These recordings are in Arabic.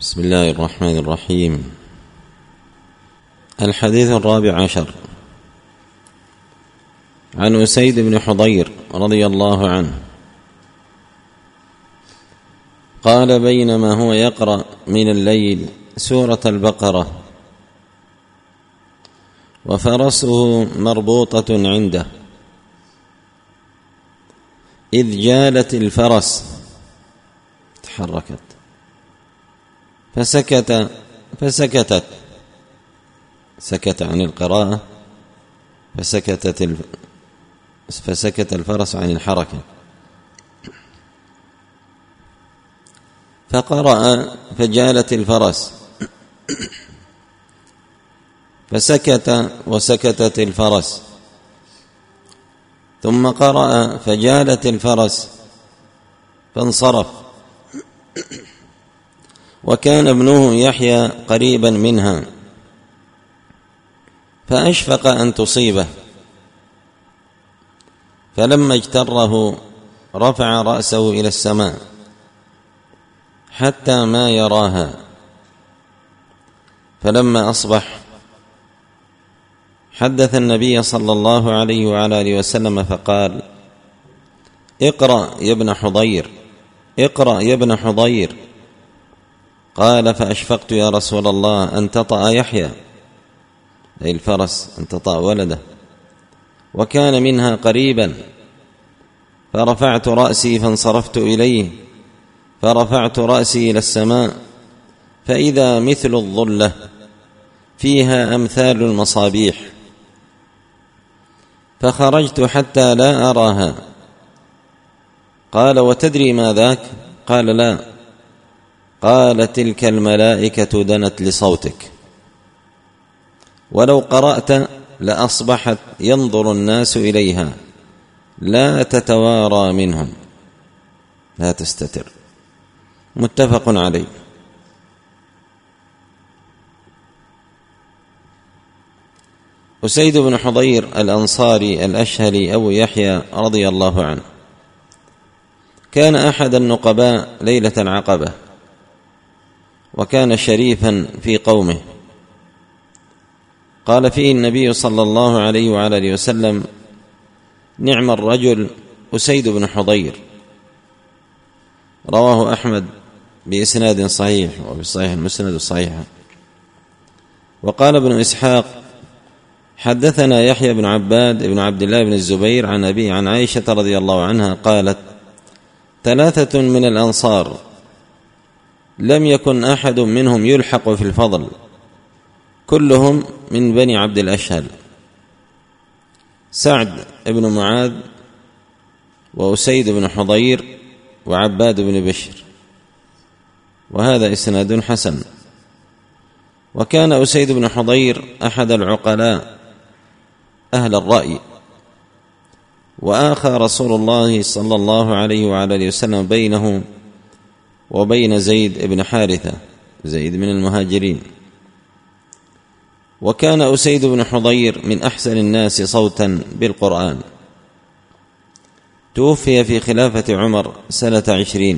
بسم الله الرحمن الرحيم. الحديث 14 عن أسيد بن حضير رضي الله عنه قال: بينما هو يقرأ من الليل سورة البقرة وفرسه مربوطة عنده، إذ جالت الفرس تحركت سكت عن القراءة فسكت الفرس عن الحركة، فقرأ فجالت الفرس فسكت وسكتت الفرس، ثم قرأ فجالت الفرس فانصرف، وكان ابنه يحيى قريبا منها فأشفق أن تصيبه، فلما اجتره رفع رأسه إلى السماء حتى ما يراها، فلما أصبح حدث النبي صلى الله عليه وعلى آله وسلم فقال: اقرأ يا ابن حضير، اقرأ يا ابن حضير. قال: فأشفقت يا رسول الله أن تطأ يحيى، أي الفرس أن تطأ ولده، وكان منها قريبا، فرفعت رأسي فانصرفت إليه، فرفعت رأسي إلى السماء فإذا مثل الظلة فيها أمثال المصابيح، فخرجت حتى لا أراها. قال: وتدري ما ذاك؟ قال: لا. قال: تلك الملائكة دنت لصوتك، ولو قرأت لأصبحت ينظر الناس إليها، لا تتوارى منهم، لا تستتر. متفق عليه. أسيد بن حضير الأنصاري الأشهلي أبو يحيى رضي الله عنه كان أحد النقباء ليلة العقبة، وكان شريفا في قومه. قال فيه النبي صلى الله عليه وعلى آله وسلم: نعم الرجل أسيد بن حضير. رواه أحمد بإسناد صحيح، وفي الصحيح المسند الصحيح. وقال ابن إسحاق: حدثنا يحيى بن عباد بن عبد الله بن الزبير عن أبي عن عائشة رضي الله عنها قالت: 3 من الأنصار لم يكن أحد منهم يلحق في الفضل، كلهم من بني عبد الأشهل: سعد بن معاذ، وأسيد بن حضير، وعباد بن بشر. وهذا إسناد حسن. وكان أسيد بن حضير أحد العقلاء أهل الرأي، وآخى رسول الله صلى الله عليه وعلى آله وسلم بينه وبين زيد بن حارثة، زيد من المهاجرين. وكان أسيد بن حضير من أحسن الناس صوتا بالقرآن، توفي في خلافة عمر سنة 20.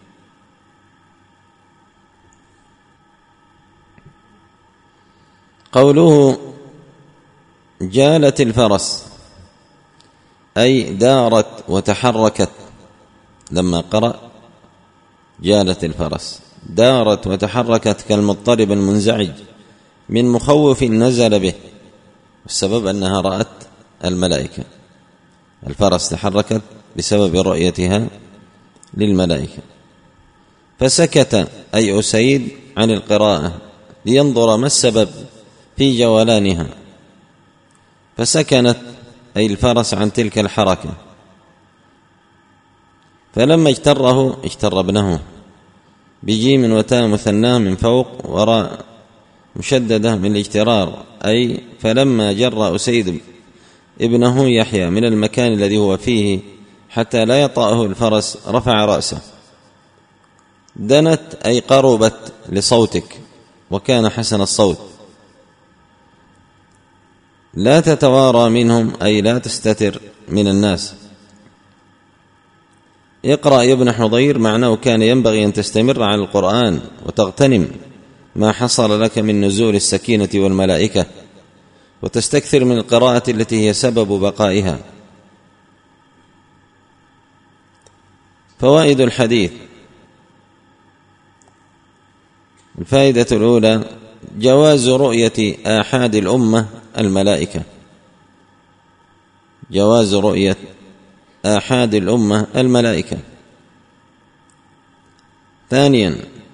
قوله جالت الفرس أي دارت وتحركت، لما قرأ جالت الفرس دارت وتحركت كالمضطرب المنزعج من مخوف نزل به، والسبب أنها رأت الملائكة. الفرس تحركت بسبب رؤيتها للملائكة. فسكت أي أسيد عن القراءة لينظر ما السبب في جولانها، فسكنت أي الفرس عن تلك الحركة. فلما اجتر ابنه بجيم وتاء مثناه من فوق وراء مشددة من الاجترار، أي فلما جر أسيد ابنه يحيى من المكان الذي هو فيه حتى لا يطأه الفرس رفع رأسه. دنت أي قربت لصوتك، وكان حسن الصوت. لا تتوارى منهم أي لا تستتر من الناس. اقرأ يا ابن حضير معناه كان ينبغي أن تستمر على القرآن وتغتنم ما حصل لك من نزول السكينة والملائكة، وتستكثر من القراءة التي هي سبب بقائها. فوائد الحديث: الفائدة الأولى جواز رؤية آحاد الأمة الملائكة، جواز رؤية آحاد الأمة الملائكة. ثانيا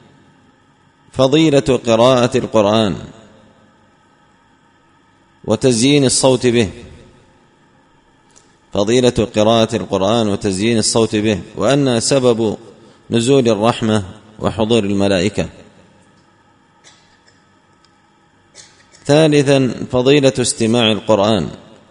فضيلة قراءة القرآن وتزيين الصوت به، فضيلة قراءة القرآن وتزيين الصوت به، وأنها سبب نزول الرحمة وحضور الملائكة. ثالثا فضيلة استماع القرآن.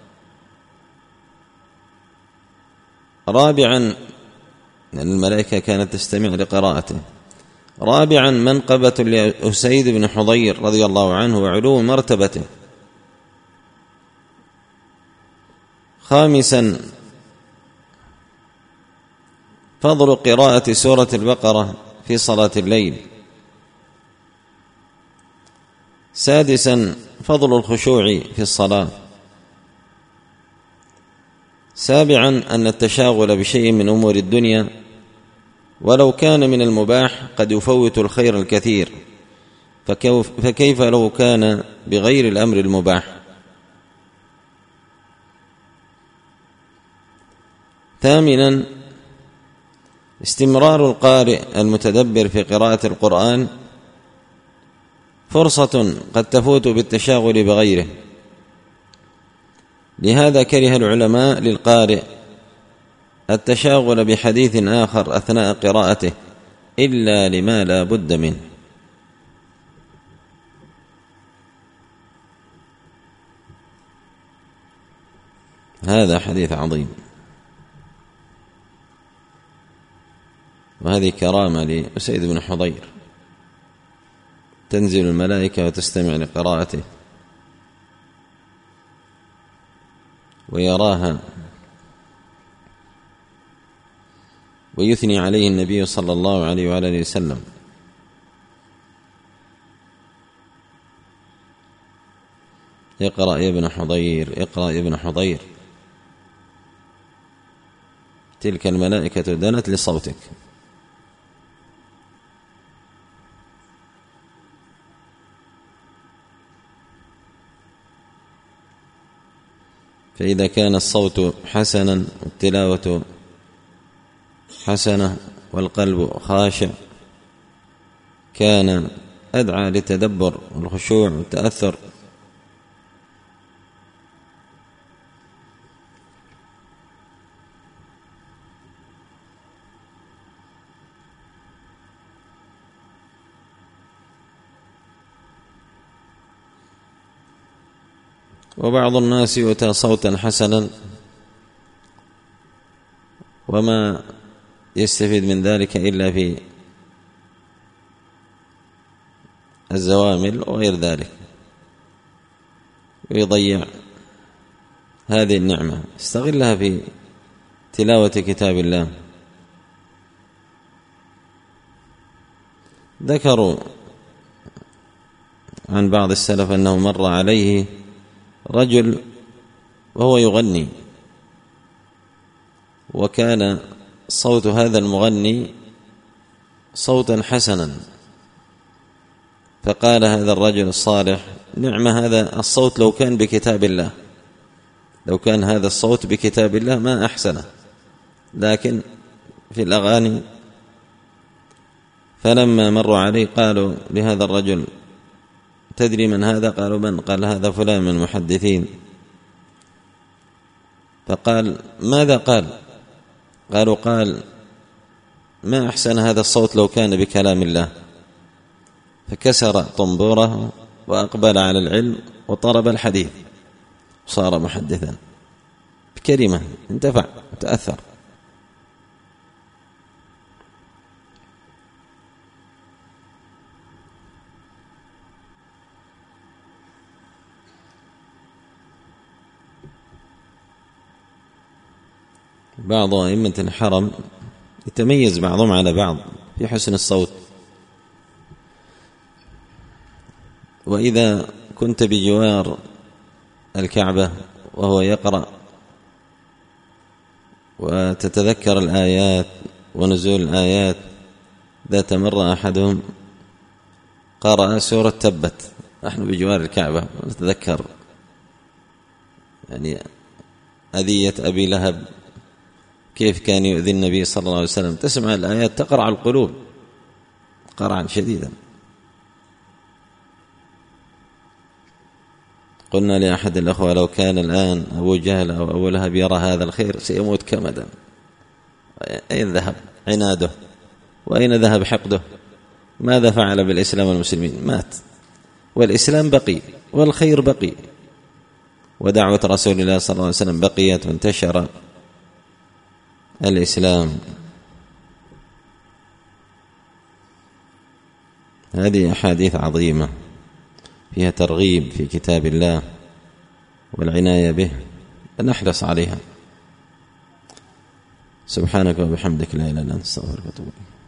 رابعا أن الملائكة كانت تستمع لقراءته. رابعا منقبة لأسيد بن حضير رضي الله عنه وعلو مرتبته. خامسا فضل قراءة سورة البقرة في صلاة الليل. سادسا فضل الخشوع في الصلاة. سابعا أن التشاغل بشيء من أمور الدنيا ولو كان من المباح قد يفوت الخير الكثير، فكيف لو كان بغير الأمر المباح. ثامنا استمرار القارئ المتدبر في قراءة القرآن فرصة قد تفوت بالتشاغل بغيره، لهذا كره العلماء للقارئ التشاغل بحديث آخر أثناء قراءته إلا لما لا بد منه. هذا حديث عظيم، وهذه كرامة لأسيد بن حضير، تنزل الملائكة وتستمع لقراءته ويراها، ويثني عليه النبي صلى الله عليه وآله وسلم. اقرأ يا ابن حضير، اقرأ يا ابن حضير. تلك الملائكة دنت لصوتك. فإذا كان الصوت حسنا والتلاوة حسنة والقلب خاشع كان أدعى للتدبر والخشوع والتأثر. وبعض الناس يؤتى صوتا حسنا وما يستفيد من ذلك إلا في الزوامل وغير ذلك، ويضيع هذه النعمة، استغلها في تلاوة كتاب الله. ذكروا عن بعض السلف أنه مر عليه رجل وهو يغني، وكان صوت هذا المغني صوتا حسنا، فقال هذا الرجل الصالح: نعم هذا الصوت لو كان بكتاب الله، لو كان هذا الصوت بكتاب الله ما أحسنه، لكن في الأغاني. فلما مروا عليه قالوا لهذا الرجل: تدري من هذا؟ قالوا: من؟ قال: هذا فلان من المحدثين. فقال: ماذا قال؟ قالوا: قال: ما أحسن هذا الصوت لو كان بكلام الله. فكسر طنبوره وأقبل على العلم وطلب الحديث، صار محدثا بكلمة، انتفع وتأثر. بعض أئمة الحرم يتميز بعضهم على بعض في حسن الصوت. وإذا كنت بجوار الكعبة وهو يقرأ وتتذكر الآيات ونزول الآيات، ذات مرة أحدهم قرأ سورة تبت، نحن بجوار الكعبة نتذكر يعني أذية أبي لهب، كيف كان يؤذي النبي صلى الله عليه وسلم. تسمع الآيات تقرع القلوب قرعا شديدا. قلنا لأحد الأخوة لو كان الآن أبو جهل أو أبو لهب يرى هذا الخير سيموت كمدا. أين ذهب عناده؟ وأين ذهب حقده؟ ماذا فعل بالإسلام والمسلمين؟ مات، والإسلام بقي والخير بقي، ودعوة رسول الله صلى الله عليه وسلم بقيت وانتشر الإسلام. هذه أحاديث عظيمة فيها ترغيب في كتاب الله والعناية به، نحرص عليها. سبحانك وبحمدك لا إله إلا أنت، استغفرك وأتوب إليك.